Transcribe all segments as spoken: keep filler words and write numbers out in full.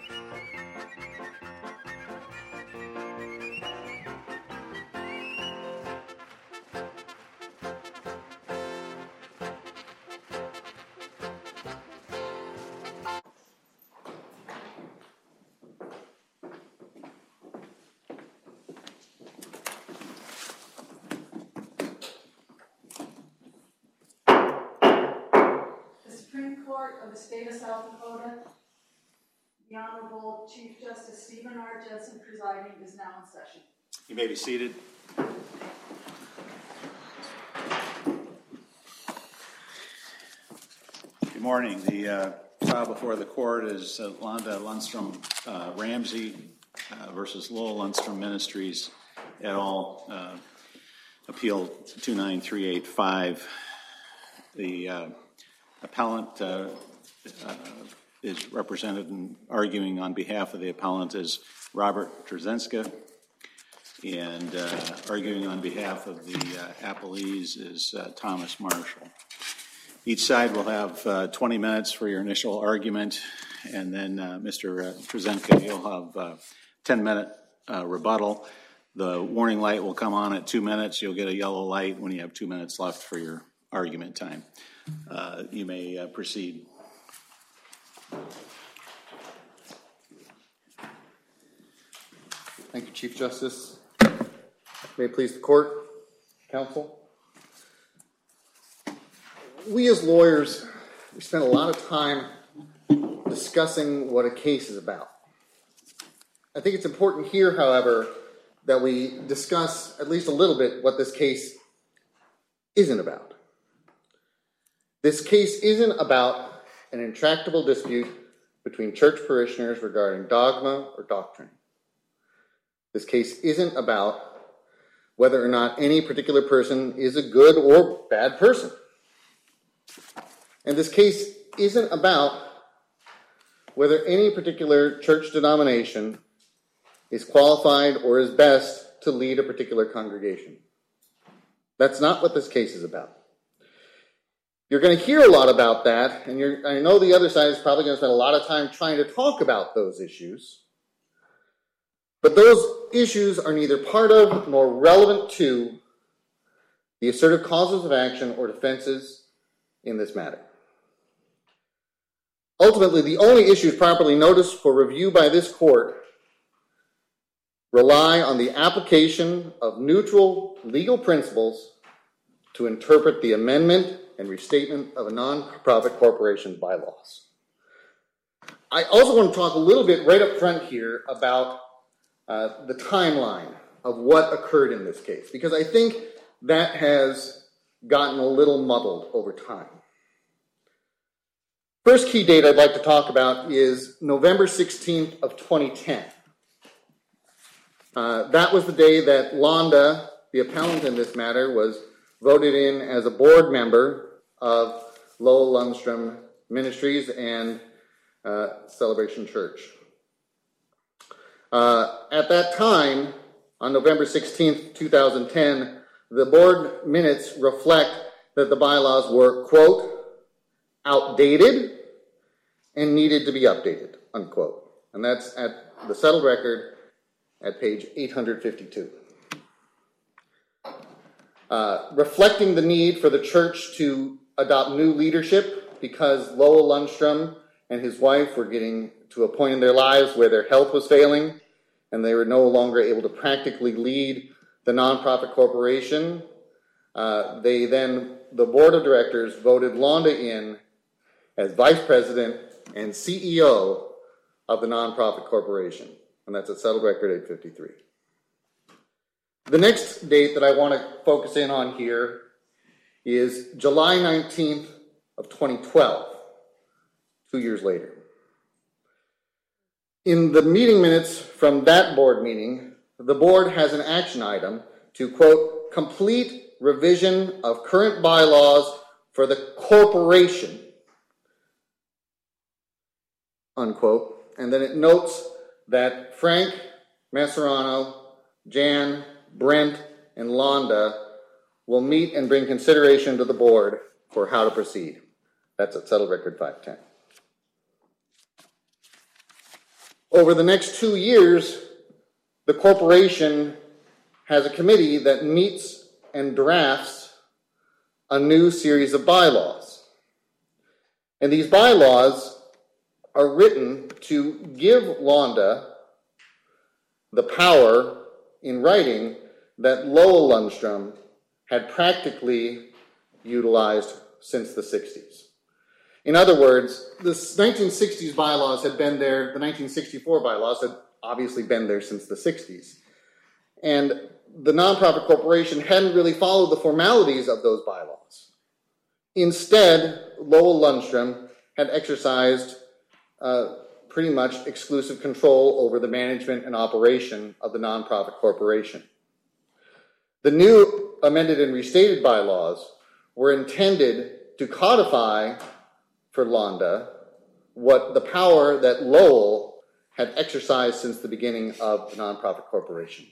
Of the State of South Dakota, the Honorable Chief Justice Stephen R. Jensen presiding is now in session. You may be seated. Good morning. The uh, trial before the court is uh, Londa Lundstrom uh, Ramsey uh, versus Lowell Lundstrom Ministries et al. Uh, Appeal two nine three eight five. The uh, appellant uh, uh, is represented and arguing on behalf of the appellant is Robert Trzynska, and uh, arguing on behalf of the uh, appellees is uh, Thomas Marshall. Each side will have uh, twenty minutes for your initial argument, and then uh, Mister Uh, Trzynska, you'll have a ten minute uh, rebuttal. The warning light will come on at two minutes. You'll get a yellow light when you have two minutes left for your argument time. Uh, you may uh, proceed. Thank you, Chief Justice. May it please the court, counsel. We as lawyers, we spend a lot of time discussing what a case is about. I think it's important here, however, that we discuss at least a little bit what this case isn't about. This case isn't about an intractable dispute between church parishioners regarding dogma or doctrine. This case isn't about whether or not any particular person is a good or bad person. And this case isn't about whether any particular church denomination is qualified or is best to lead a particular congregation. That's not what this case is about. You're going to hear a lot about that, and you're, I know the other side is probably going to spend a lot of time trying to talk about those issues. But those issues are neither part of nor relevant to the assertive causes of action or defenses in this matter. Ultimately, the only issues properly noticed for review by this court rely on the application of neutral legal principles to interpret the amendment and restatement of a non-profit corporation's bylaws. I also want to talk a little bit right up front here about uh, the timeline of what occurred in this case, because I think that has gotten a little muddled over time. First key date I'd like to talk about is November sixteenth of twenty ten. Uh, that was the day that Londa, the appellant in this matter, was voted in as a board member of Lowell Lundstrom Ministries and uh, Celebration Church. Uh, at that time, on November sixteenth, twenty ten, the board minutes reflect that the bylaws were, quote, outdated and needed to be updated, unquote. And that's at the settled record at page eight hundred fifty-two. Uh, reflecting the need for the church to adopt new leadership because Lowell Lundstrom and his wife were getting to a point in their lives where their health was failing and they were no longer able to practically lead the nonprofit corporation. Uh, they then, the board of directors voted Londa in as vice president and C E O of the nonprofit corporation. And that's at settled record eight fifty-three. The next date that I want to focus in on here is July nineteenth of twenty twelve, two years later. In the meeting minutes from that board meeting, the board has an action item to, quote, complete revision of current bylaws for the corporation, unquote. And then it notes that Frank, Masserano, Jan, Brent, and Londa will meet and bring consideration to the board for how to proceed. That's at settled record five ten. Over the next two years, the corporation has a committee that meets and drafts a new series of bylaws. And these bylaws are written to give Londa the power in writing that Lowell Lundstrom had practically utilized since the sixties. In other words, the nineteen sixties bylaws had been there, the nineteen sixty-four bylaws had obviously been there since the sixties. And the nonprofit corporation hadn't really followed the formalities of those bylaws. Instead, Lowell Lundstrom had exercised uh, pretty much exclusive control over the management and operation of the nonprofit corporation. The new amended and restated bylaws were intended to codify for Londa what the power that Lowell had exercised since the beginning of the nonprofit corporation.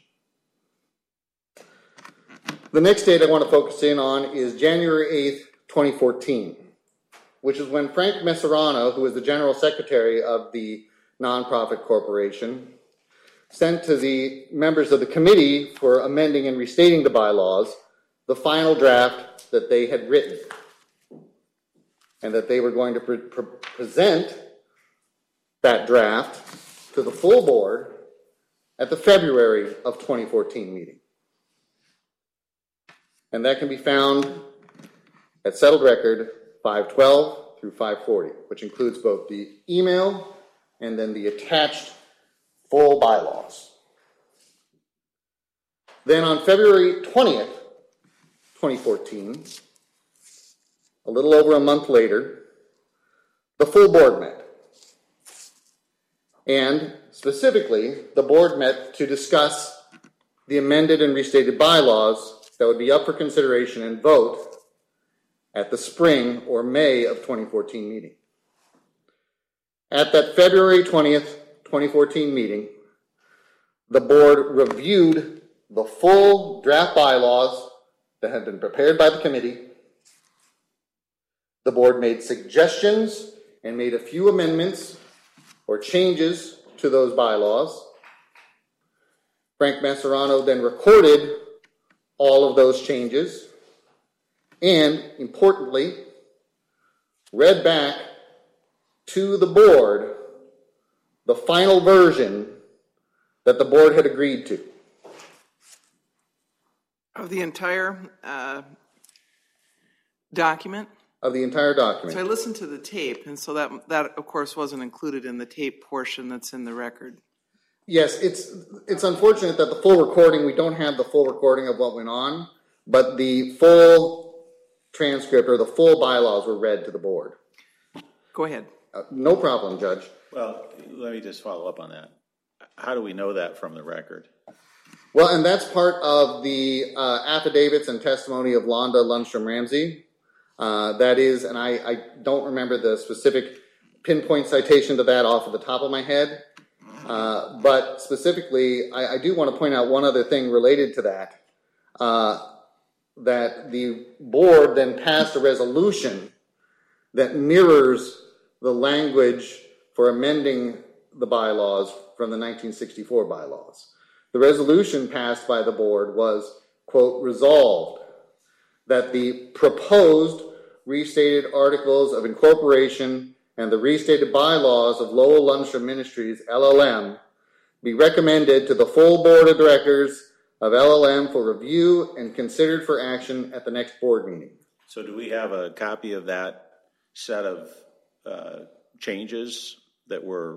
The next date I want to focus in on is January eighth, twenty fourteen, which is when Frank Messerano, who was the general secretary of the nonprofit corporation, sent to the members of the committee for amending and restating the bylaws the final draft that they had written, and that they were going to pre- pre- present that draft to the full board at the February of twenty fourteen meeting. And that can be found at Settled Record five twelve through five forty, which includes both the email and then the attached full bylaws. Then on February twentieth, twenty fourteen, a little over a month later, the full board met. And specifically, the board met to discuss the amended and restated bylaws that would be up for consideration and vote at the spring or May of twenty fourteen meeting. At that February twentieth, twenty fourteen meeting, the board reviewed the full draft bylaws that had been prepared by the committee. The board made suggestions and made a few amendments or changes to those bylaws. Frank Messerano then recorded all of those changes and, importantly, read back to the board the final version that the board had agreed to. Of the entire uh, document? Of the entire document. So I listened to the tape, and so that, that of course, wasn't included in the tape portion that's in the record. Yes, it's it's unfortunate that the full recording, we don't have the full recording of what went on, but the full transcript or the full bylaws were read to the board. Go ahead. Uh, no problem, Judge. Well, let me just follow up on that. How do we know that from the record? Well, and that's part of the uh, affidavits and testimony of Londa Lundstrom Ramsey. Uh, that is, and I, I don't remember the specific pinpoint citation to that off of the top of my head, uh, but specifically, I, I do want to point out one other thing related to that, uh, that the board then passed a resolution that mirrors the language for amending the bylaws from the nineteen sixty-four bylaws. The resolution passed by the board was, quote, resolved that the proposed restated articles of incorporation and the restated bylaws of Lowell Lundstrom Ministries, L L M, be recommended to the full board of directors of L L M for review and considered for action at the next board meeting. So do we have a copy of that set of uh, changes that were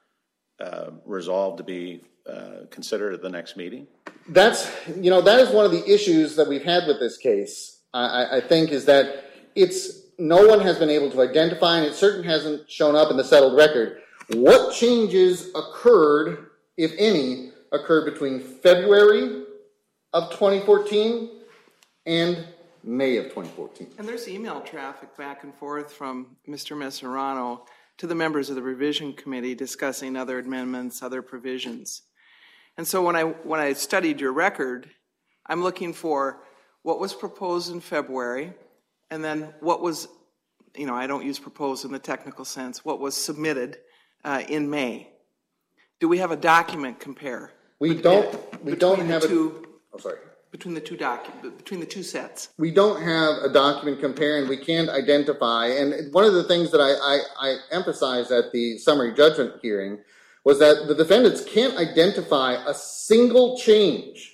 uh, resolved to be uh, considered at the next meeting? That's, you know, that is one of the issues that we've had with this case, I, I think, is that it's, no one has been able to identify, and it certainly hasn't shown up in the settled record, what changes occurred, if any, occurred between February of twenty fourteen and May of twenty fourteen. And there's email traffic back and forth from Mister Messerano to the members of the revision committee discussing other amendments, other provisions. And so when I when I studied your record, I'm looking for what was proposed in February, and then what was, you know, I don't use proposed in the technical sense, what was submitted uh, in May. do we have a document compare? We Bet- don't, we don't between the have a, two- oh, sorry. Between the two docu, between the two sets? We don't have a document compare, and we can't identify. And one of the things that I, I, I emphasized at the summary judgment hearing was that the defendants can't identify a single change.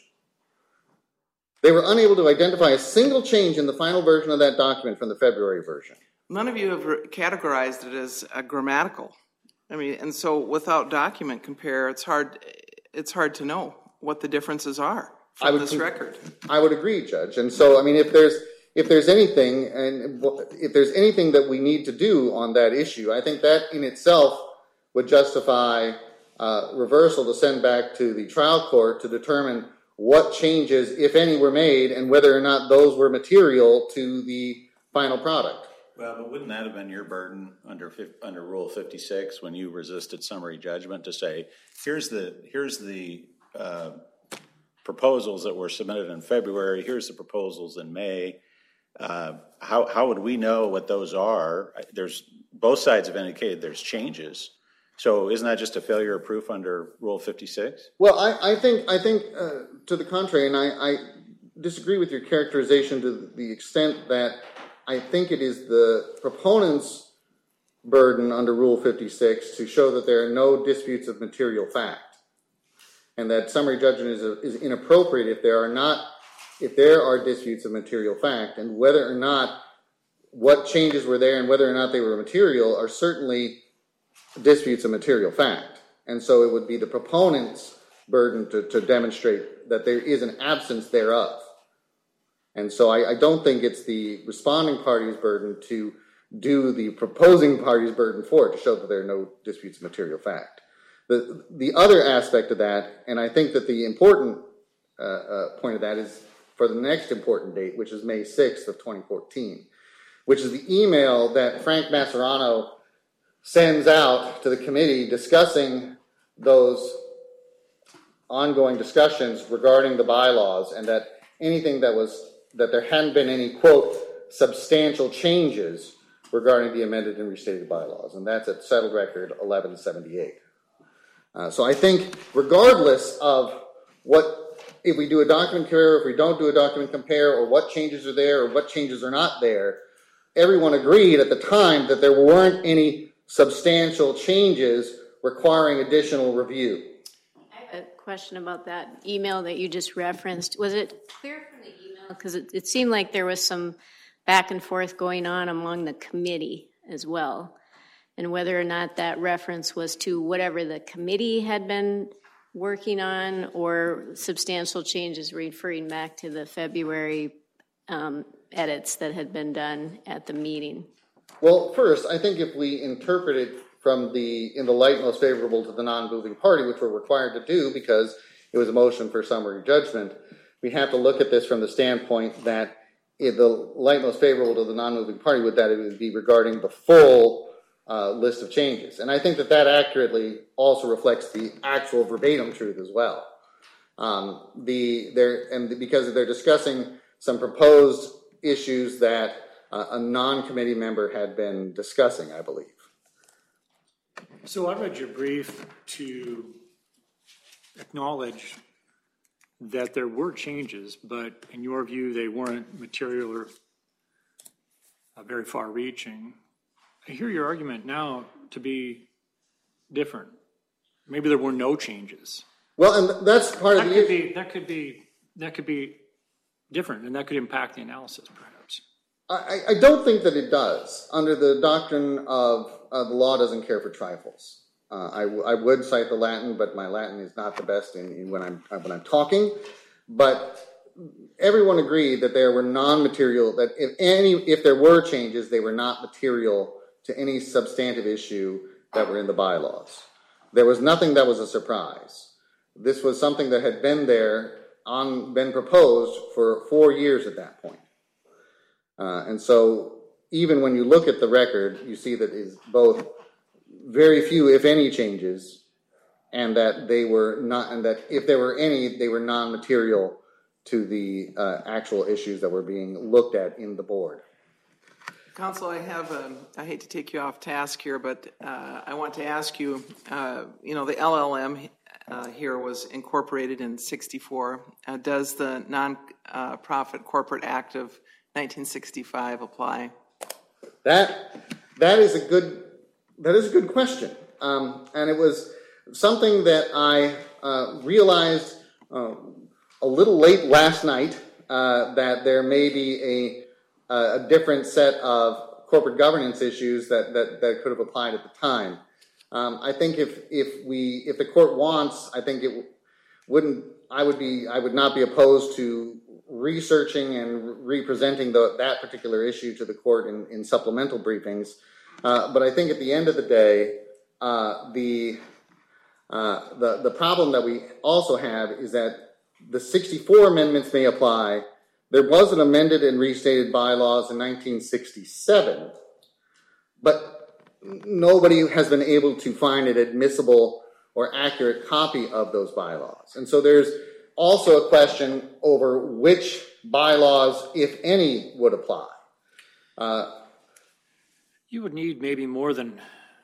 They were unable to identify a single change in the final version of that document from the February version. None of you have re- categorized it as a grammatical. I mean, and so without document compare, it's hard, it's hard to know what the differences are I from would this con- record. I would agree, Judge. And so, I mean, if there's if there's anything, and if there's anything that we need to do on that issue, I think that in itself would justify uh, reversal to send back to the trial court to determine what changes, if any, were made, and whether or not those were material to the final product. Well, but wouldn't that have been your burden under fif- under Rule fifty-six when you resisted summary judgment to say, here's the here's the uh, proposals that were submitted in February, here's the proposals in May. Uh, how how would we know what those are? There's both sides have indicated there's changes. So isn't that just a failure of proof under Rule fifty-six? Well, I, I think I think uh, to the contrary, and I, I disagree with your characterization to the extent that I think it is the proponent's burden under Rule fifty-six to show that there are no disputes of material fact, and that summary judgment is, a, is inappropriate if there are not if there are disputes of material fact, and whether or not what changes were there and whether or not they were material are certainly disputes of material fact. And so it would be the proponent's burden to, to demonstrate that there is an absence thereof. And so I, I don't think it's the responding party's burden to do the proposing party's burden for it to show that there are no disputes of material fact. The, the other aspect of that, and I think that the important uh, uh, point of that is for the next important date, which is May sixth of twenty fourteen, which is the email that Frank Masserano sends out to the committee discussing those ongoing discussions regarding the bylaws, and that anything that was, that there hadn't been any, quote, substantial changes regarding the amended and restated bylaws. And that's at settled record eleven seventy-eight. Uh, so I think regardless of what, if we do a document compare, if we don't do a document compare, or what changes are there or what changes are not there, everyone agreed at the time that there weren't any substantial changes requiring additional review. I have a question about that email that you just referenced. Was it clear from the email? Because it, it seemed like there was some back and forth going on among the committee as well, and whether or not that reference was to whatever the committee had been working on or substantial changes referring back to the February um, edits that had been done at the meeting. Well, first, I think if we interpret it from the, in the light most favorable to the non-moving party, which we're required to do because it was a motion for summary judgment, we have to look at this from the standpoint that if the light most favorable to the non-moving party would that it would be regarding the full uh, list of changes. And I think that that accurately also reflects the actual verbatim truth as well. Um, the, they're, and because they're discussing some proposed issues that uh, a non-committee member had been discussing, I believe. So I read your brief to acknowledge that there were changes, but in your view, they weren't material or uh, very far-reaching. I hear your argument now to be different. Maybe there were no changes. Well, and that's part That of the could issue. be that could be that could be different, and that could impact the analysis, perhaps. I, I don't think that it does under the doctrine of uh, the law doesn't care for trifles. Uh, I, w- I would cite the Latin, but my Latin is not the best in, in when I'm when I'm talking. But everyone agreed that there were non-material, that if any if there were changes, they were not material to any substantive issue that were in the bylaws. There was nothing that was a surprise. This was something that had been there on been proposed for four years at that point. Uh, and so even when you look at the record, you see that is both very few, if any, changes, and that they were not, and that if there were any, they were non-material to the uh, actual issues that were being looked at in the board. Counsel, I have, um, I hate to take you off task here, but uh, I want to ask you, uh, you know, the L L M uh, here was incorporated in sixty-four. Uh, does the Non-Profit Corporate Act of nineteen sixty-five apply? That that is a good that is a good question, um, and it was something that I uh, realized uh, a little late last night uh, that there may be a a different set of corporate governance issues that, that, that could have applied at the time. Um, I think if if we if the court wants, I think it wouldn't. I would be I would not be opposed to researching and representing the, that particular issue to the court in, in supplemental briefings. Uh, but I think at the end of the day, uh, the uh, the the problem that we also have is that the sixty-four amendments may apply. There was an amended and restated bylaws in nineteen sixty-seven, but nobody has been able to find an admissible or accurate copy of those bylaws. And so there's also a question over which bylaws, if any, would apply. Uh, You would need maybe more than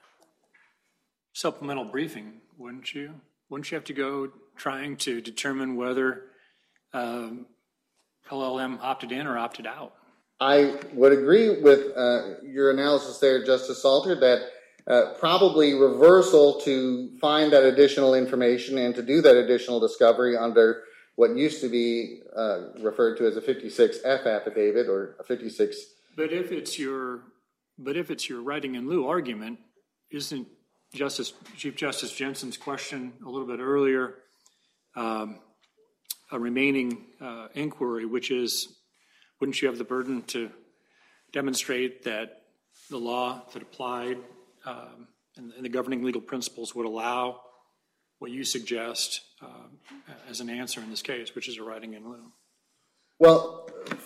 supplemental briefing, wouldn't you? Wouldn't you have to go trying to determine whether um, L L M opted in or opted out? I would agree with uh, your analysis there, Justice Salter, that uh, probably reversal to find that additional information and to do that additional discovery under what used to be uh, referred to as a fifty-six F affidavit or a fifty-six. But if it's your, but if it's your writing in lieu argument, isn't Justice Chief Justice Jensen's question a little bit earlier um, a remaining uh, inquiry, which is, wouldn't you have the burden to demonstrate that the law that applied um, and, and the governing legal principles would allow what you suggest uh, as an answer in this case, which is a writing in lieu? Well,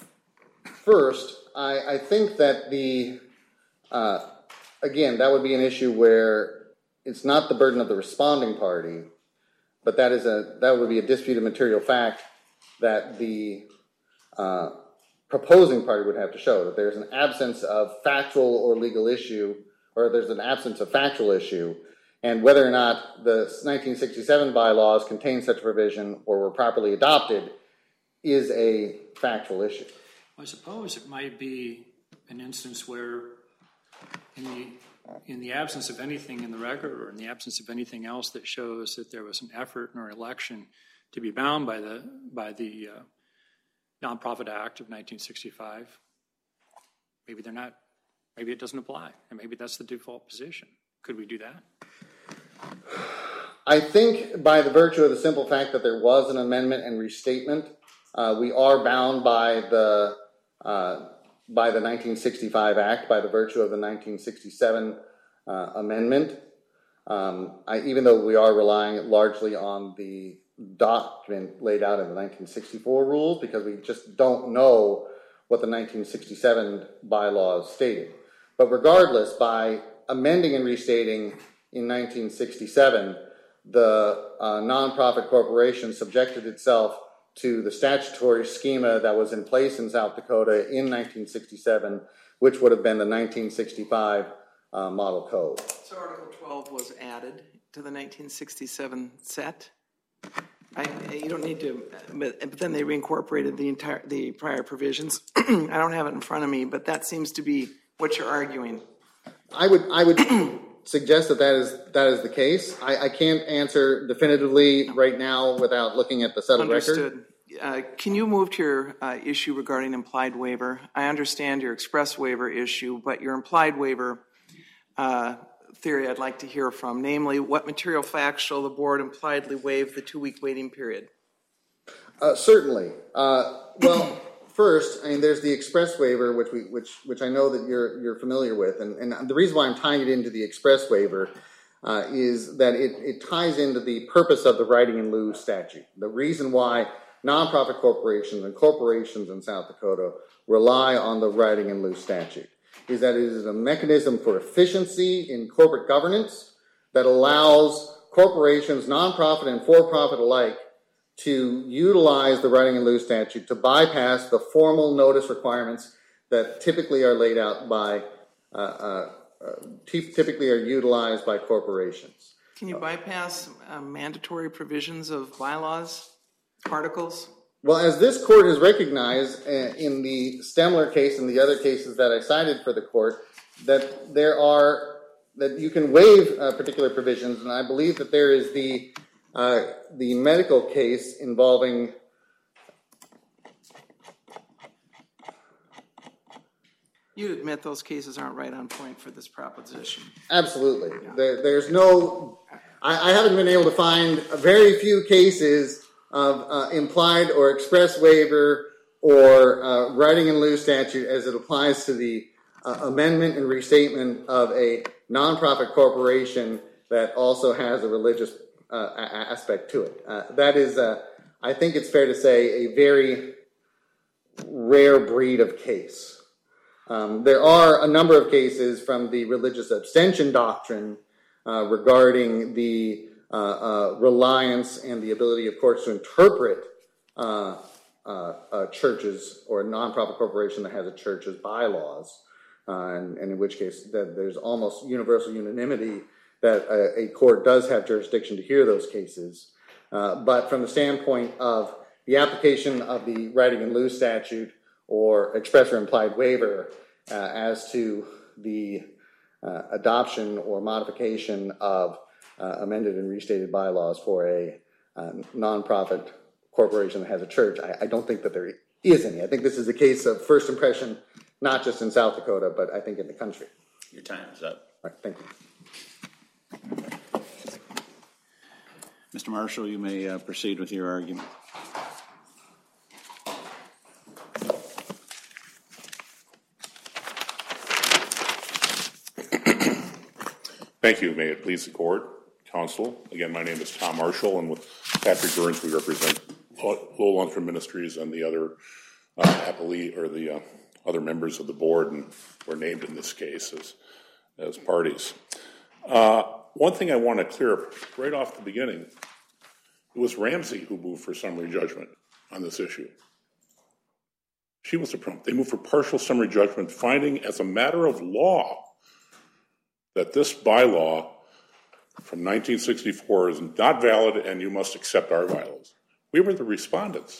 first, I, I think that the, uh, again, that would be an issue where it's not the burden of the responding party, but that is a that would be a disputed material fact that the uh, proposing party would have to show, that there's an absence of factual or legal issue, or there's an absence of factual issue, and whether or not the nineteen sixty-seven bylaws contain such a provision or were properly adopted is a factual issue. I suppose it might be an instance where in the in the absence of anything in the record or in the absence of anything else that shows that there was an effort in our election to be bound by the by the uh, Nonprofit Act of nineteen sixty-five, maybe they're not, maybe it doesn't apply, and maybe that's the default position. Could we do that? I think by the virtue of the simple fact that there was an amendment and restatement, uh, we are bound by the uh, by the nineteen sixty-five Act, by the virtue of the nineteen sixty-seven uh, amendment. Um, I, even though we are relying largely on the document laid out in the nineteen sixty-four rules, because we just don't know what the nineteen sixty-seven bylaws stated. But regardless, by amending and restating in nineteen sixty-seven, the uh, nonprofit corporation subjected itself to the statutory schema that was in place in South Dakota in nineteen sixty-seven, which would have been the nineteen sixty-five uh, model code. So Article twelve was added to the nineteen sixty-seven set. I, you don't need to, but, but then they reincorporated the entire the prior provisions. I don't have it in front of me, but that seems to be what you're arguing. I would I would suggest that that is that is the case. I, I can't answer definitively right now without looking at the settled Understood. record. Uh, can you move to your uh, issue regarding implied waiver? I understand your express waiver issue, but your implied waiver uh, theory I'd like to hear from, namely, what material facts shall the board impliedly waive the two-week waiting period? Uh, certainly. Uh, well, first, I mean, there's the express waiver, which we, which, which I know that you're you're familiar with, and, and the reason why I'm tying it into the express waiver uh, is that it, it ties into the purpose of the writing in lieu statute. The reason why nonprofit corporations and corporations in South Dakota rely on the writing in lieu statute is that it is a mechanism for efficiency in corporate governance that allows corporations, nonprofit and for-profit alike, to utilize the writing in lieu statute to bypass the formal notice requirements that typically are laid out by, uh, uh, uh, typically are utilized by corporations. Can you bypass uh, mandatory provisions of bylaws, articles? Well, as this court has recognized uh, in the Stemler case and the other cases that I cited for the court, that there are, that you can waive uh, particular provisions, and I believe that there is the, uh, the medical case involving You'd admit those cases aren't right on point for this proposition. Absolutely. There, there's no, I, I haven't been able to find very few cases of uh, implied or express waiver or uh, writing in lieu statute as it applies to the uh, amendment and restatement of a nonprofit corporation that also has a religious uh, a- aspect to it. Uh, that is, uh, I think it's fair to say, a very rare breed of case. Um, there are a number of cases from the religious abstention doctrine uh, regarding the uh, uh, reliance and the ability of courts to interpret uh, uh, uh, churches or a nonprofit corporation that has a church's bylaws, uh, and, and in which case that there's almost universal unanimity that a, a court does have jurisdiction to hear those cases. Uh, but from the standpoint of the application of the writing in lieu statute or express or implied waiver uh, as to the uh, adoption or modification of uh, amended and restated bylaws for a uh, nonprofit corporation that has a church, I, I don't think that there is any. I think this is a case of first impression, not just in South Dakota, but I think in the country. Your time is up. All right, thank you. Mister Marshall, you may uh, proceed with your argument. Thank you. May it please the court, counsel. Again, my name is Tom Marshall, and with Patrick Burns, we represent Lowell Lundstrom Ministries and the other uh, appellee or the uh, other members of the board, and were named in this case as as parties. Uh, one thing I want to clear up right off the beginning: it was Ramsey who moved for summary judgment on this issue. She was the prompt. They moved for partial summary judgment, finding as a matter of law that this bylaw from nineteen sixty-four is not valid and you must accept our bylaws. We were the respondents.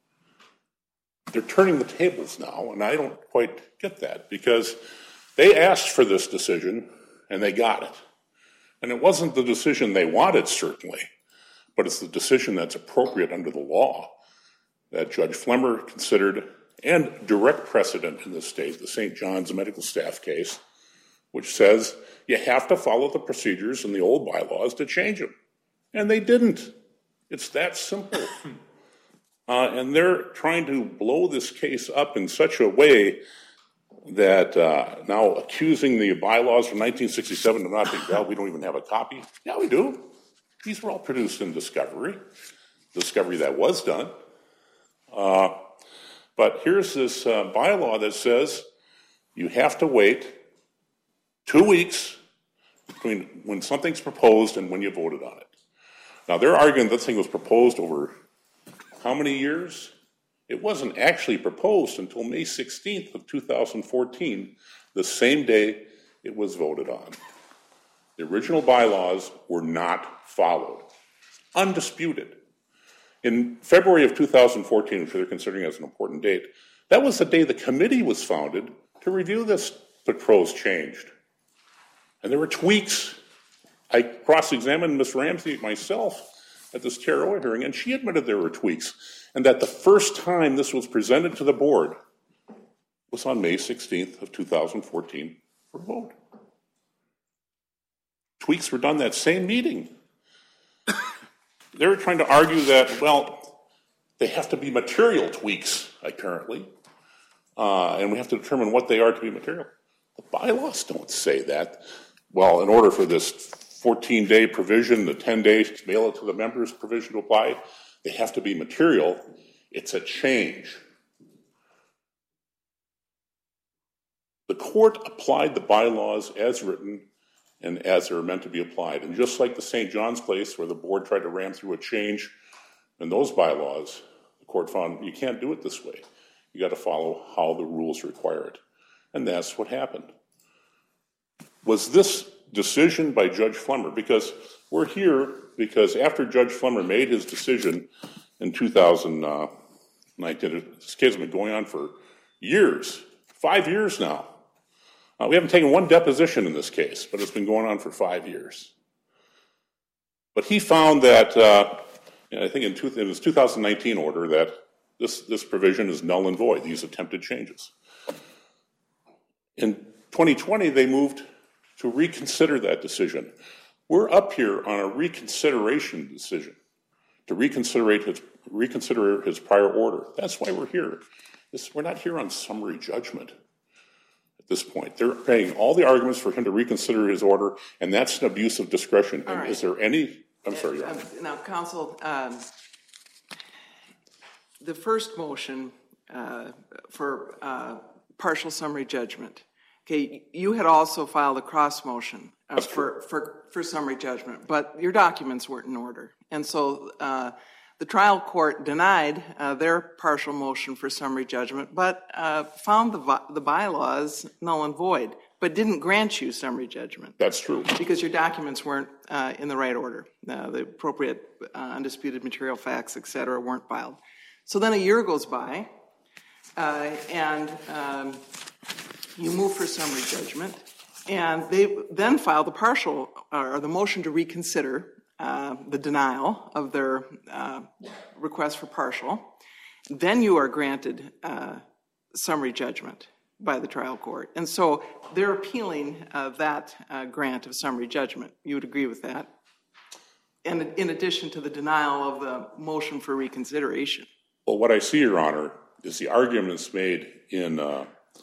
They're turning the tables now, and I don't quite get that, because they asked for this decision and they got it. And it wasn't the decision they wanted, certainly, but it's the decision that's appropriate under the law that Judge Flemmer considered, and direct precedent in the state, the Saint John's medical staff case, which says you have to follow the procedures in the old bylaws to change them. And they didn't. It's that simple. Uh, and they're trying to blow this case up in such a way that uh, now accusing the bylaws from nineteen sixty-seven of not being valid. We don't even have a copy. Yeah, we do. These were all produced in discovery, discovery that was done. Uh, but here's this uh, bylaw that says you have to wait two weeks between when something's proposed and when you voted on it. Now, they're arguing this thing was proposed over how many years? It wasn't actually proposed until May sixteenth of two thousand fourteen, the same day it was voted on. The original bylaws were not followed. Undisputed. In February of two thousand fourteen, which they're considering as an important date, that was the day the committee was founded to review this proposed change. And there were tweaks. I cross-examined Miz Ramsey myself at this T R O hearing, and she admitted there were tweaks, and that the first time this was presented to the board was on May sixteenth of two thousand fourteen for vote. Tweaks were done that same meeting. They were trying to argue that, well, they have to be material tweaks, apparently, uh, and we have to determine what they are to be material. The bylaws don't say that. Well, in order for this fourteen-day provision, the ten-day mail it to the members provision to apply, they have to be material. It's a change. The court applied the bylaws as written and as they were meant to be applied. And just like the Saint John's case where the board tried to ram through a change in those bylaws, the court found you can't do it this way. You got to follow how the rules require it. And that's what happened. Was this decision by Judge Flummer, because we're here because after Judge Flummer made his decision in two thousand nineteen, this case has been going on for years, five years now. Uh, we haven't taken one deposition in this case, but it's been going on for five years. But he found that, uh, I think in, two, in his two thousand nineteen order, that this, this provision is null and void, these attempted changes. In twenty twenty, they moved to reconsider that decision. We're up here on a reconsideration decision, to reconsider his, reconsider his prior order. That's why we're here. This, we're not here on summary judgment at this point. They're paying all the arguments for him to reconsider his order, and that's an abuse of discretion. And right. Is there any, I'm sorry, Your Um, Honor. Now, counsel, um, the first motion uh, for uh, partial summary judgment, okay, you had also filed a cross motion uh, for, for, for summary judgment, but your documents weren't in order. And so uh, the trial court denied uh, their partial motion for summary judgment, but uh, found the, the bylaws null and void, but didn't grant you summary judgment. That's true. Because your documents weren't uh, in the right order. Uh, the appropriate uh, undisputed material facts, et cetera, weren't filed. So then a year goes by, uh, and um, you move for summary judgment, and they then file the partial, or the motion to reconsider uh, the denial of their uh, request for partial. Then you are granted uh, summary judgment by the trial court. And so they're appealing uh, that uh, grant of summary judgment. You would agree with that? And in addition to the denial of the motion for reconsideration. Well, what I see, Your Honor, is the arguments made in uh,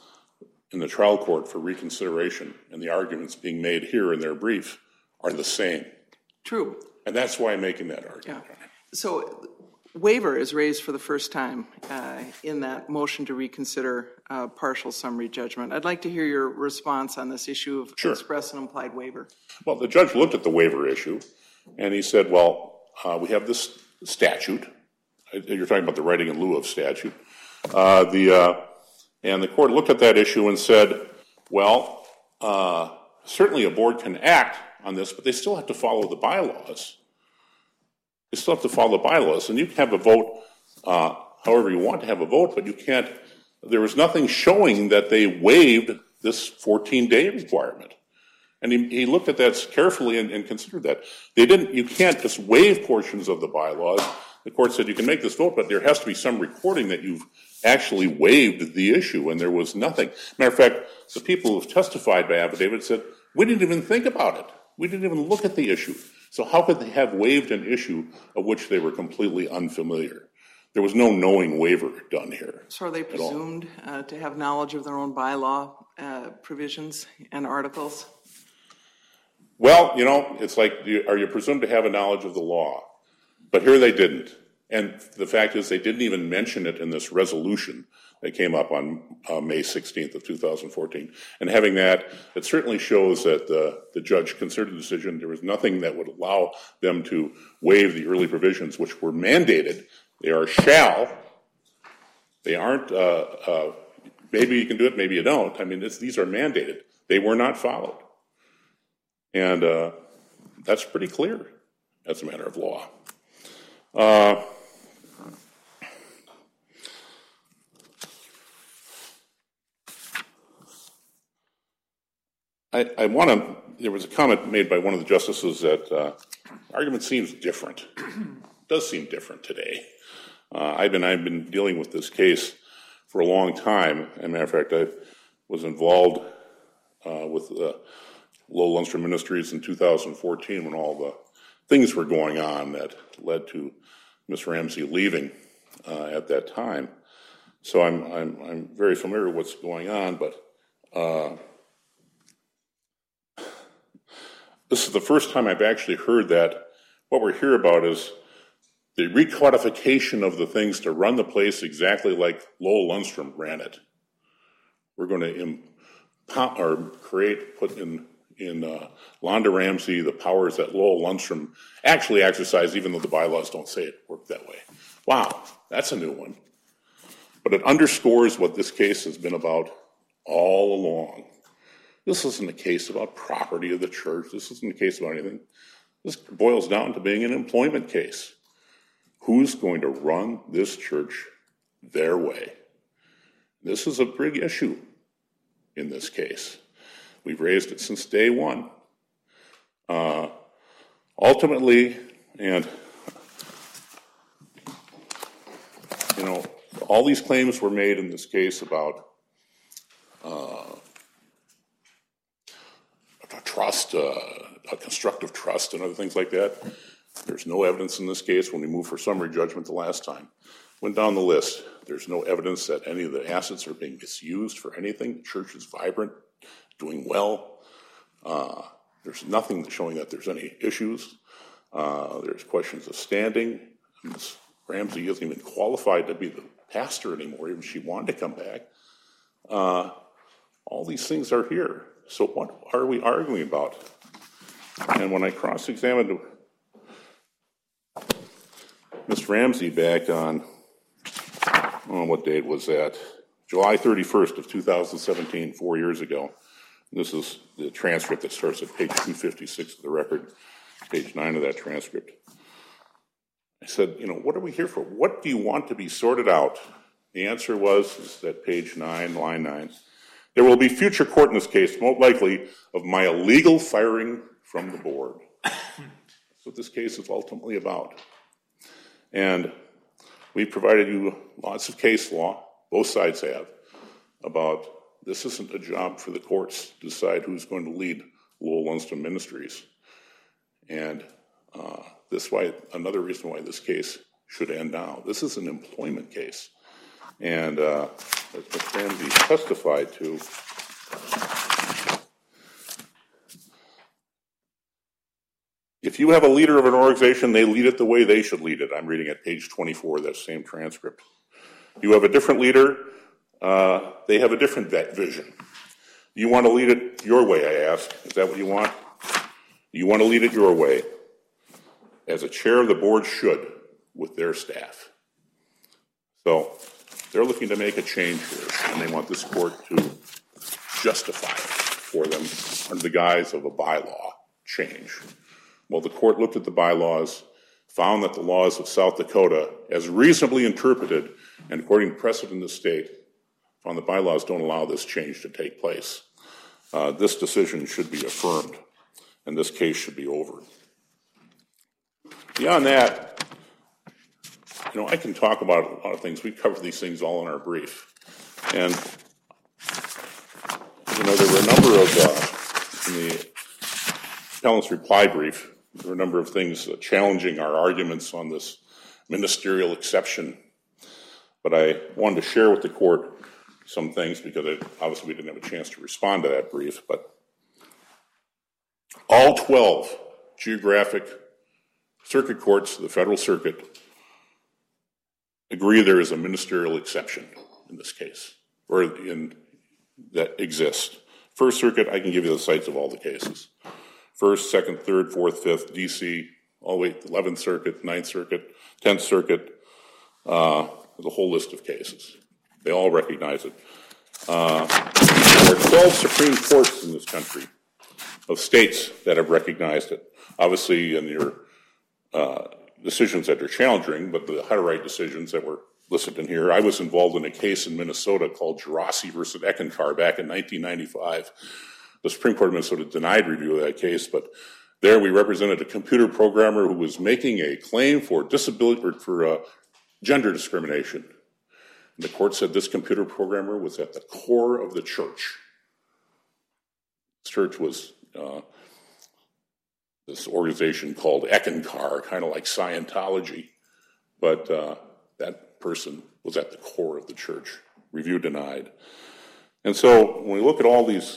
in the trial court for reconsideration and the arguments being made here in their brief are the same. True. And that's why I'm making that argument. Yeah. So waiver is raised for the first time uh, in that motion to reconsider uh, partial summary judgment. I'd like to hear your response on this issue of Sure. express and implied waiver. Well, the judge looked at the waiver issue, and he said, well, uh, we have this statute. You're talking about the writing in lieu of statute. Uh, the uh, and the court looked at that issue and said, well, uh, certainly a board can act on this, but they still have to follow the bylaws. They still have to follow the bylaws, and you can have a vote uh, however you want to have a vote, but you can't. There was nothing showing that they waived this fourteen-day requirement. And he, he looked at that carefully and, and considered that. They didn't. You can't just waive portions of the bylaws. The court said you can make this vote, but there has to be some recording that you've actually waived the issue, and there was nothing. Matter of fact, the people who have testified by affidavit said, we didn't even think about it. We didn't even look at the issue. So how could they have waived an issue of which they were completely unfamiliar? There was no knowing waiver done here. So are they presumed uh, to have knowledge of their own bylaw uh, provisions and articles? Well, you know, it's like, are you presumed to have a knowledge of the law? But here they didn't. And the fact is they didn't even mention it in this resolution that came up on uh, May sixteenth of two thousand fourteen. And having that, it certainly shows that the, the judge considered the decision. There was nothing that would allow them to waive the early provisions, which were mandated. They are shall. They aren't, uh, uh, maybe you can do it, maybe you don't. I mean, it's, these are mandated. They were not followed. And uh, that's pretty clear as a matter of law. Uh, I, I want to, there was a comment made by one of the justices that uh, the argument seems different. It does seem different today. Uh, I've been, I've been dealing with this case for a long time. As a matter of fact, I was involved uh, with uh, Lowell Lundstrom Ministries in two thousand fourteen when all the things were going on that led to Miz Ramsey leaving uh, at that time. So I'm, I'm, I'm very familiar with what's going on, but uh, this is the first time I've actually heard that what we're here about is the recodification of the things to run the place exactly like Lowell Lundstrom ran it. We're going to impound or create, put in in uh, Londa Ramsey the powers that Lowell Lundstrom actually exercised, even though the bylaws don't say it worked that way. Wow, that's a new one. but it underscores what this case has been about all along. This isn't a case about property of the church. This isn't a case about anything. This boils down to being an employment case. Who's going to run this church their way? This is a big issue in this case. We've raised it since day one. Uh, ultimately, and, you know, all these claims were made in this case about uh, a trust, uh, a constructive trust, and other things like that. There's no evidence in this case when we moved for summary judgment the last time. Went down the list. There's no evidence that any of the assets are being misused for anything. The church is vibrant, doing well. Uh, there's nothing showing that there's any issues. Uh, there's questions of standing. Miz Ramsey isn't even qualified to be the pastor anymore, even if she wanted to come back. Uh, all these things are here. So what are we arguing about? And when I cross-examined Miz Ramsey back on, oh, what date was that? July thirty-first of two thousand seventeen, four years ago. This is the transcript that starts at page two fifty-six of the record, page nine of that transcript. I said, you know, what are we here for? What do you want to be sorted out? The answer was, is that page nine, line nine, there will be future court in this case, most likely, of my illegal firing from the board. That's what this case is ultimately about. And we provided you lots of case law, both sides have, about this isn't a job for the courts to decide who's going to lead Lowell Lundstrom Ministries. And uh, this why another reason why this case should end now. This is an employment case. And uh, as Miz Ramsey testified to, if you have a leader of an organization, they lead it the way they should lead it. I'm reading at page twenty-four of that same transcript. You have a different leader, uh, they have a different vision. You want to lead it your way, I ask. Is that what you want? You want to lead it your way, as a chair of the board should, with their staff. So they're looking to make a change here, and they want this court to justify it for them under the guise of a bylaw change. Well, the court looked at the bylaws, found that the laws of South Dakota, as reasonably interpreted and according to precedent in the state, found the bylaws don't allow this change to take place. Uh, this decision should be affirmed, and this case should be over. Beyond that, you know, I can talk about a lot of things. We covered these things all in our brief. And, you know, there were a number of, uh, in the appellant's reply brief, there were a number of things uh, challenging our arguments on this ministerial exception. But I wanted to share with the court some things because it, obviously we didn't have a chance to respond to that brief. But all twelve geographic circuit courts, the federal circuit, agree there is a ministerial exception in this case, or in that exists. First Circuit, I can give you the sites of all the cases. First, Second, Third, Fourth, Fifth, D C, all the way to eleventh Circuit, Ninth Circuit, Tenth Circuit, uh, the whole list of cases. They all recognize it. Uh, there are twelve Supreme Courts in this country of states that have recognized it. Obviously, in your uh, decisions that are challenging, but the Hutterite decisions that were listed in here. I was involved in a case in Minnesota called Gerasi versus Eckankar back in nineteen ninety-five. The Supreme Court of Minnesota denied review of that case, but there we represented a computer programmer who was making a claim for disability or for uh, gender discrimination. And the court said this computer programmer was at the core of the church. This church was uh, this organization called Eckankar, kind of like Scientology, but uh, that person was at the core of the church. Review denied. And so when we look at all these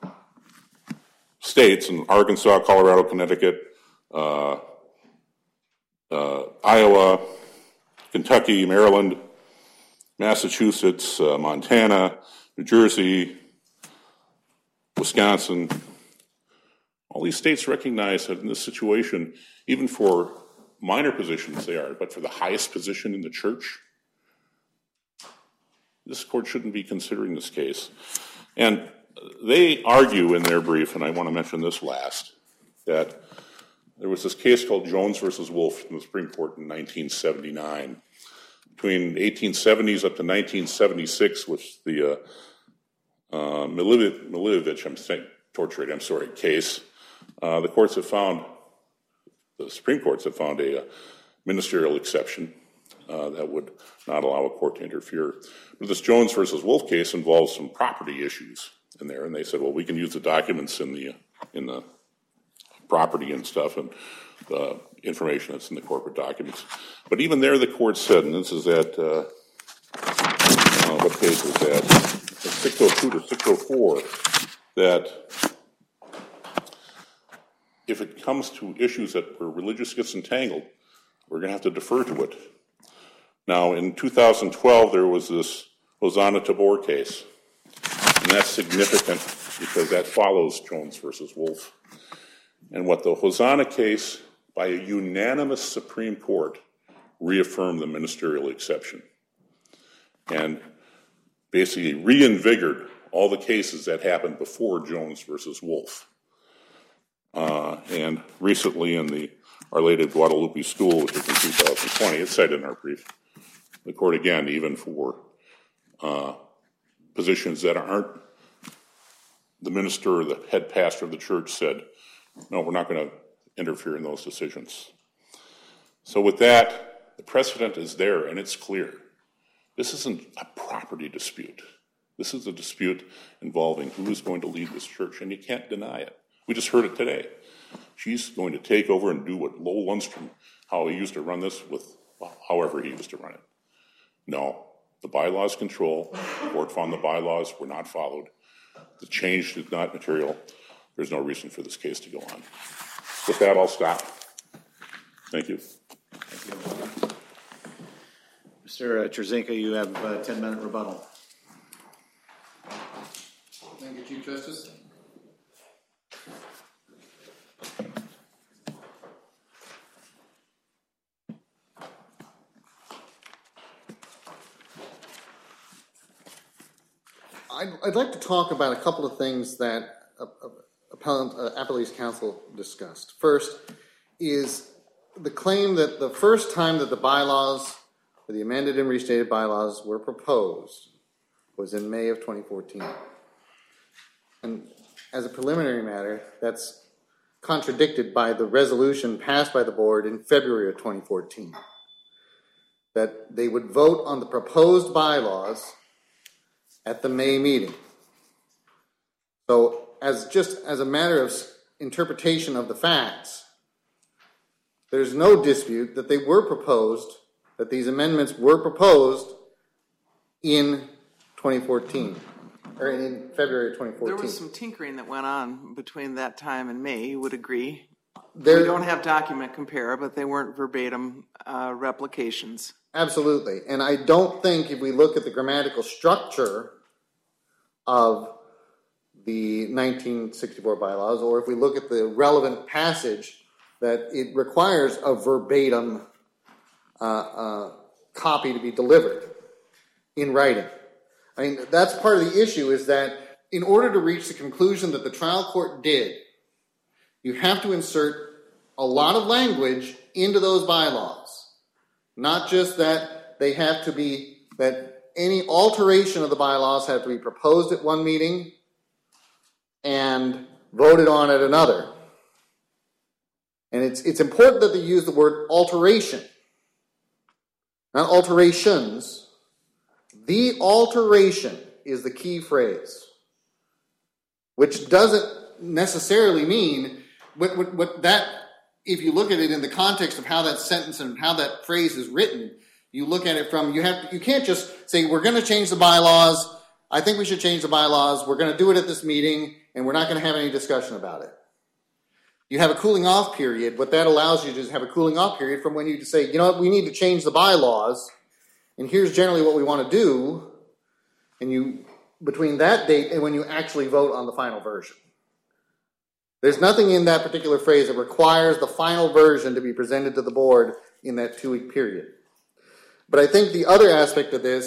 states in Arkansas, Colorado, Connecticut, uh, uh, Iowa, Kentucky, Maryland, Massachusetts, uh, Montana, New Jersey, Wisconsin, all these states recognize that in this situation, even for minor positions they are, but for the highest position in the church, this court shouldn't be considering this case. And they argue in their brief, and I want to mention this last, that there was this case called Jones versus Wolf in the Supreme Court in nineteen seventy-nine. Between eighteen seventies up to nineteen seventy-six, which the uh, uh, Milivich, I'm saying, torture rate, I'm sorry, case, uh, the courts have found, the Supreme Courts have found a, a ministerial exception uh, that would not allow a court to interfere. But this Jones versus Wolf case involves some property issues in there, and they said, well, we can use the documents in the in the property and stuff, and the information that's in the corporate documents. But even there, the court said, and this is at, uh, uh, what page was that? six oh two to six oh four, that if it comes to issues that where religious gets entangled, we're going to have to defer to it. Now, in two thousand twelve, there was this Hosanna Tabor case, and that's significant because that follows Jones versus Wolf. And what the Hosanna case, by a unanimous Supreme Court, reaffirmed the ministerial exception and basically reinvigorated all the cases that happened before Jones versus Wolf. Uh, and recently in the Our Lady of Guadalupe School, which was in two thousand twenty, it's cited in our brief, the court again, even for uh, positions that aren't the minister or the head pastor of the church, said, no, we're not going to interfere in those decisions. So with that, the precedent is there, and it's clear. This isn't a property dispute. This is a dispute involving who is going to lead this church, and you can't deny it. We just heard it today. She's going to take over and do what Lowell Lundstrom, how he used to run this, with however he used to run it. No, the bylaws control. The court found the bylaws were not followed. The change is not material. There's no reason for this case to go on. With that, I'll stop. Thank you. Thank you. Mister Trzynka, you have a ten-minute rebuttal. Thank you, Chief Justice. I'd, I'd like to talk about a couple of things that uh, Appellant uh, Appellee's Counsel discussed. First is the claim that the first time that the bylaws, or the amended and restated bylaws, were proposed was in May of twenty fourteen. And as a preliminary matter, that's contradicted by the resolution passed by the board in February of twenty fourteen, that they would vote on the proposed bylaws at the May meeting. So as just as a matter of interpretation of the facts, there's no dispute that they were proposed, that these amendments were proposed in twenty fourteen, or in February of twenty fourteen. There was some tinkering that went on between that time and May, you would agree. There, we don't have document compare, but they weren't verbatim uh, replications. Absolutely. And I don't think if we look at the grammatical structure of the nineteen sixty-four bylaws, or if we look at the relevant passage, that it requires a verbatim uh, uh, copy to be delivered in writing. I mean, that's part of the issue, is that in order to reach the conclusion that the trial court did, you have to insert a lot of language into those bylaws. Not just that they have to be, that any alteration of the bylaws have to be proposed at one meeting and voted on at another. And it's, it's important that they use the word alteration, not alterations. The alteration is the key phrase, which doesn't necessarily mean what, what, what that, if you look at it in the context of how that sentence and how that phrase is written, you look at it from, you have, you can't just say, we're going to change the bylaws. I think we should change the bylaws. We're going to do it at this meeting, and we're not going to have any discussion about it. You have a cooling off period. What that allows you to do is have a cooling off period from when you say, you know what, we need to change the bylaws, and here's generally what we want to do, and you, between that date and when you actually vote on the final version. There's nothing in that particular phrase that requires the final version to be presented to the board in that two-week period. But I think the other aspect of this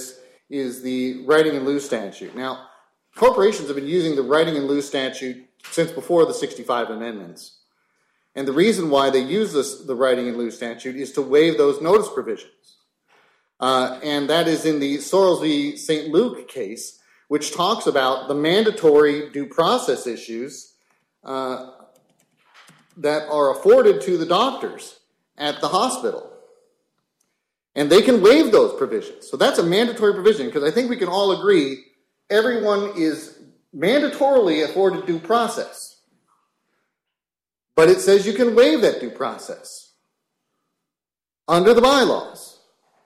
is the writing in lieu statute. Now, corporations have been using the writing in lieu statute since before the sixty-five amendments. And the reason why they use this, the writing in lieu statute is to waive those notice provisions. Uh, and that is in the Sorrells v. Saint Luke case, which talks about the mandatory due process issues uh, that are afforded to the doctors at the hospital. And they can waive those provisions. So that's a mandatory provision, because I think we can all agree everyone is mandatorily afforded due process. But it says you can waive that due process under the bylaws,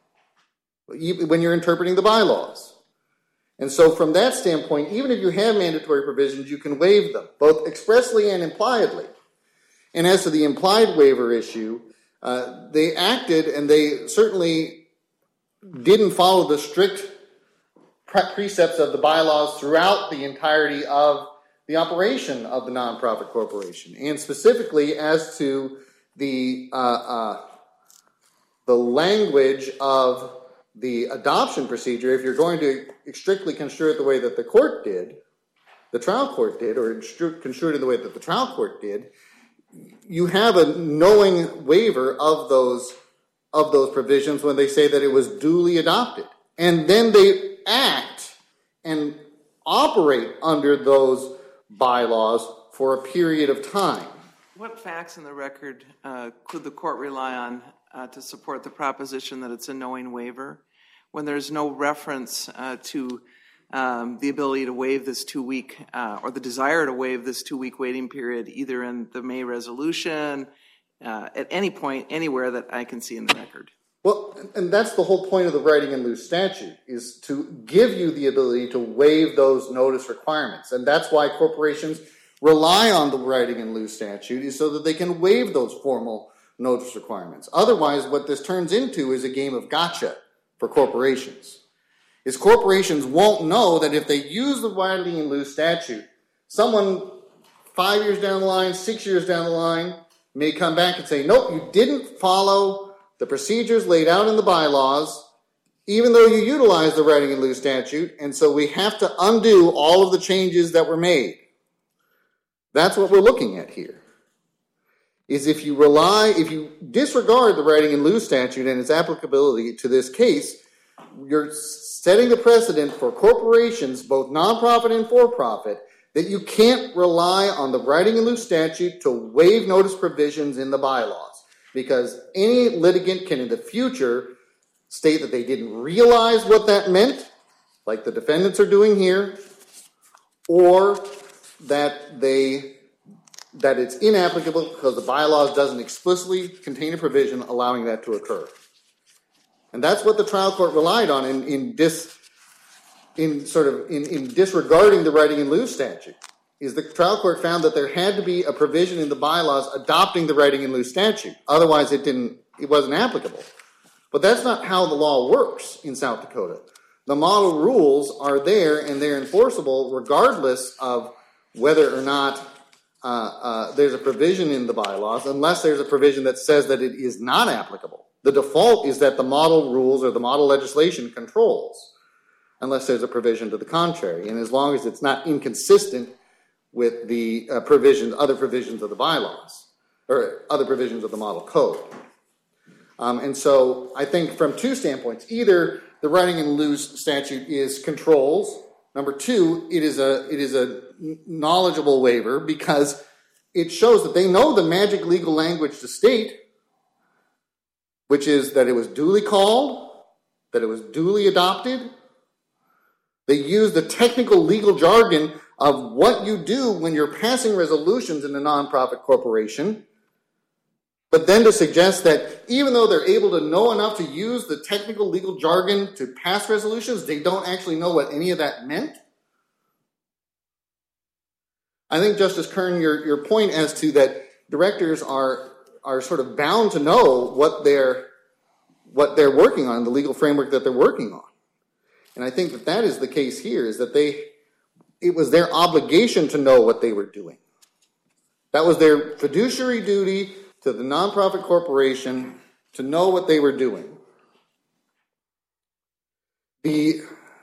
when you're interpreting the bylaws. And so from that standpoint, even if you have mandatory provisions, you can waive them, both expressly and impliedly. And as to the implied waiver issue, Uh, they acted, and they certainly didn't follow the strict pre- precepts of the bylaws throughout the entirety of the operation of the nonprofit corporation. And specifically as to the uh, uh, the language of the adoption procedure, if you're going to strictly construe it the way that the court did, the trial court did, or construe it in the way that the trial court did, you have a knowing waiver of those of those provisions when they say that it was duly adopted. And then they act and operate under those bylaws for a period of time. What facts in the record uh, could the court rely on uh, to support the proposition that it's a knowing waiver when there's no reference uh, to um, the ability to waive this two-week uh, or the desire to waive this two-week waiting period either in the May resolution, uh, at any point, anywhere that I can see in the record? Well, and that's the whole point of the writing in lieu statute, is to give you the ability to waive those notice requirements. And that's why corporations rely on the writing in lieu statute, is so that they can waive those formal notice requirements. Otherwise, what this turns into is a game of gotcha for corporations. Is corporations won't know that if they use the writing in lieu statute, someone five years down the line, six years down the line, may come back and say, nope, you didn't follow the procedures laid out in the bylaws, even though you utilized the writing in lieu statute, and so we have to undo all of the changes that were made. That's what we're looking at here. Is if you rely, if you disregard the writing in lieu statute and its applicability to this case, you're setting the precedent for corporations, both nonprofit and for-profit, that you can't rely on the writing in lieu statute to waive notice provisions in the bylaws. Because any litigant can in the future state that they didn't realize what that meant, like the defendants are doing here, or that they that it's inapplicable because the bylaws doesn't explicitly contain a provision allowing that to occur. And that's what the trial court relied on in, in dis in sort of in, in disregarding the writing in lieu statute. Is the trial court found that there had to be a provision in the bylaws adopting the writing in lieu statute. Otherwise, it didn't, it wasn't applicable. But that's not how the law works in South Dakota. The model rules are there and they're enforceable regardless of whether or not uh, uh, there's a provision in the bylaws, unless there's a provision that says that it is not applicable. The default is that the model rules or the model legislation controls, unless there's a provision to the contrary. And as long as it's not inconsistent with the uh, provisions, other provisions of the bylaws, or other provisions of the model code. Um, and so I think from two standpoints, either the writing in lieu statute is controls. Number two, it is a it is a knowledgeable waiver because it shows that they know the magic legal language to state, which is that it was duly called, that it was duly adopted. They use the technical legal jargon of what you do when you're passing resolutions in a nonprofit corporation, but then to suggest that even though they're able to know enough to use the technical legal jargon to pass resolutions, they don't actually know what any of that meant. I think, Justice Kern, your, your point as to that directors are are sort of bound to know what they're what they're working on, the legal framework that they're working on. And I think that that is the case here, is that they it was their obligation to know what they were doing. That was their fiduciary duty to the nonprofit corporation to know what they were doing. The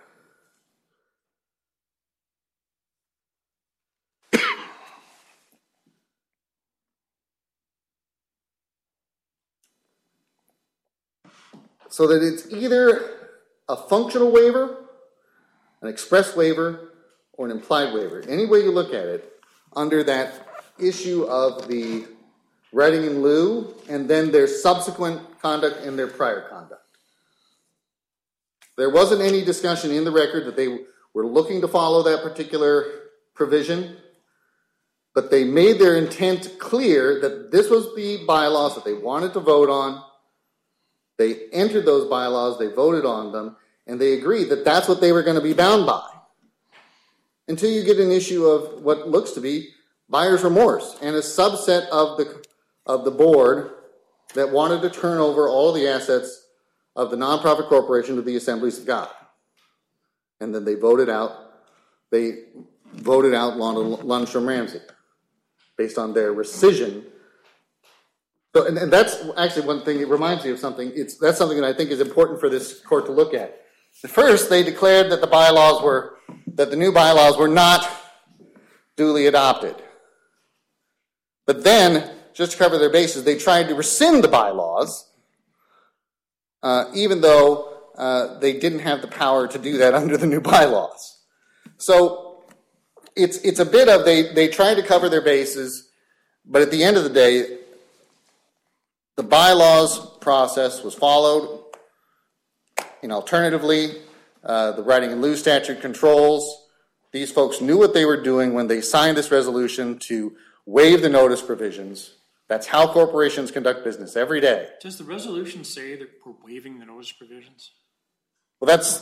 so that it's either a functional waiver, an express waiver, or an implied waiver. Any way you look at it, under that issue of the writing in lieu, and then their subsequent conduct and their prior conduct. There wasn't any discussion in the record that they were looking to follow that particular provision, but they made their intent clear that this was the bylaws that they wanted to vote on. They entered those bylaws, they voted on them, and they agreed that that's what they were going to be bound by. Until you get an issue of what looks to be buyer's remorse and a subset of the of the board that wanted to turn over all the assets of the nonprofit corporation to the Assemblies of God. And then they voted out, they voted out Lundstrom Ramsey based on their rescission. So, and, and that's actually one thing, it reminds me of something, it's, that's something that I think is important for this court to look at. First, they declared that the bylaws were, that the new bylaws were not duly adopted. But then, just to cover their bases, they tried to rescind the bylaws, uh, even though uh, they didn't have the power to do that under the new bylaws. So it's it's a bit of they they tried to cover their bases, but at the end of the day, the bylaws process was followed. And alternatively, uh, the writing in lieu statute controls. These folks knew what they were doing when they signed this resolution to waive the notice provisions. That's how corporations conduct business every day. Does the resolution say that we're waiving the notice provisions? Well, that's,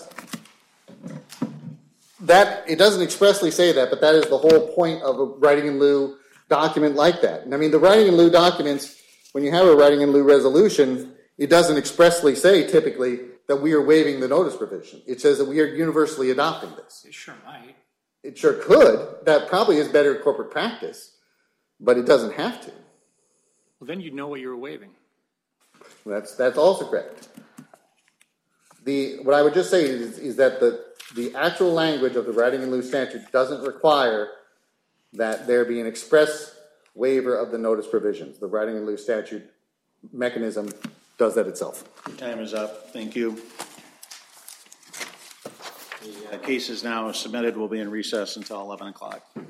that, it doesn't expressly say that, but that is the whole point of a writing in lieu document like that. And I mean, the writing in lieu documents, when you have a writing in lieu resolution, it doesn't expressly say typically that we are waiving the notice provision. It says that we are universally adopting this. It sure might. It sure could. That probably is better corporate practice, but it doesn't have to. Well, then you'd know what you were waiving. That's that's also correct. The what I would just say is, is that the the actual language of the writing in lieu statute doesn't require that there be an express waiver of the notice provisions. The writing in lieu statute mechanism does that itself. Your time is up. Thank you. The uh, case is now submitted. We'll be in recess until eleven o'clock.